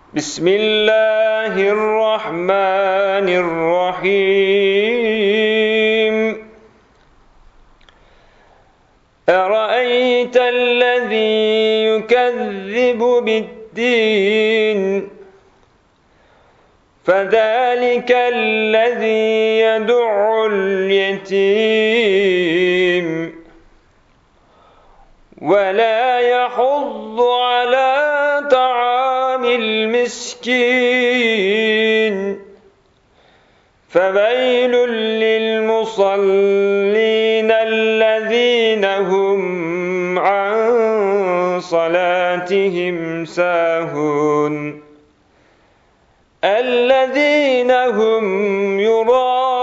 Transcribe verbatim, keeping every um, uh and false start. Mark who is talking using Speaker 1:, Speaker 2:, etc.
Speaker 1: بسم الله الرحمن الرحيم أرأيت الذي يكذب بالدين فذلك الذي يدع اليتيم ولا يحض على طعام المسكين فويل للمصلين الذين هم عن صلاتهم ساهون الذين هم يراءون